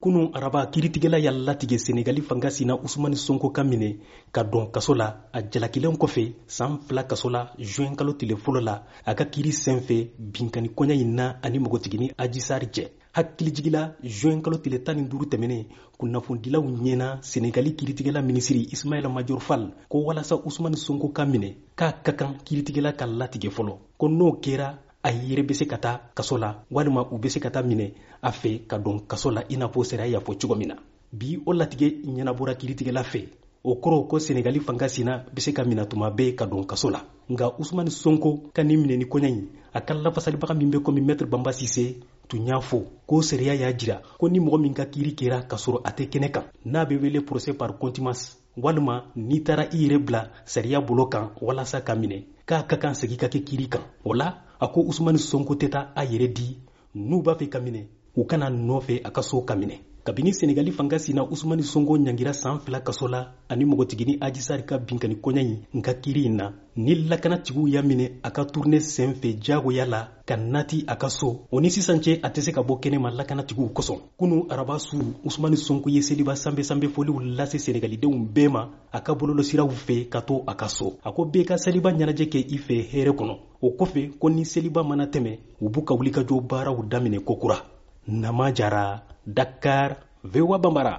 kunun araba kiiritigɛla y'a latigɛ senegali fanga sina usumani sonko ka minɛ ka don kaso la a jalakilen kɔfɛ san 2 kaso la juin kalo tile fɔlɔ la a ka kiiri senfɛ binkani kɔɲa in na ani mɔgɔtigini ajisari cɛ. Hakilijigila juin kalo tile 15 tɛmɛnen kunnafonidilaw ɲɛna senegali kiiritigɛla minisiri ismaila major fall ko walasa usumani sonko ka minɛ k'a ka kan kiiritigɛla ka latigɛ fɔlɔ ko n'o kɛra a yɛrɛ bɛ se ka taa kaso la walima u bɛ se ka taa minɛ a fɛ ka don kaso la i n'a fɔ sariya y'a fɔ cogo min na. Bi o latigɛ ɲɛnabɔra kiiritigɛla fɛ o kɔrɔ ko senegali fanga sina bɛ se ka minɛ tuma bɛɛ ka don kaso la. Nka usumani sonko ka nin minɛ ni kɔɲa in a ka lafasalibaga min bɛ komi maître bamba sise tun y'a fɔ ko sariya y'a jira ko ni mɔgɔ min ka kiiri kɛra ka sɔrɔ a tɛ kɛnɛ kan n'a bɛ wele procès par contumace walima n'i taara i yɛrɛ bila sariya bolo kan walasa ka minɛ k'a ka kan segi ka kɛ kiiri kan. O la a ko usumani sonko tɛ taa a yɛrɛ di n'u b'a fɛ ka minɛ u kana nɔfɛ a ka so ka minɛ. Kabini senegali fanga sina usumani sonko ɲangira san 2 kaso la ani mɔgɔtigini ajisari ka binkani kɔɲa in nka kiiri in na ni lakanatigiw y'a minɛ a ka tourne senfɛ jagoya la ka nati a ka so o ni sisan cɛ a tɛ se ka bɔ kɛnɛma lakanatigiw kosɔn. Kunu araba su usumani sonko ye seliba sanbɛ foliw lase senegalidenw bɛɛ ma a ka bololɔsiraw fɛ ka to a ka so. A ko bɛɛ ka seliba ɲɛnajɛ kɛ i fɛ hɛrɛ kɔnɔ. O kɔfɛ ko ni seliba mana tɛmɛ u b'u ka wulikajɔ baaraw daminɛ kokura. Nama Jara, Dakar, VOA Bambara.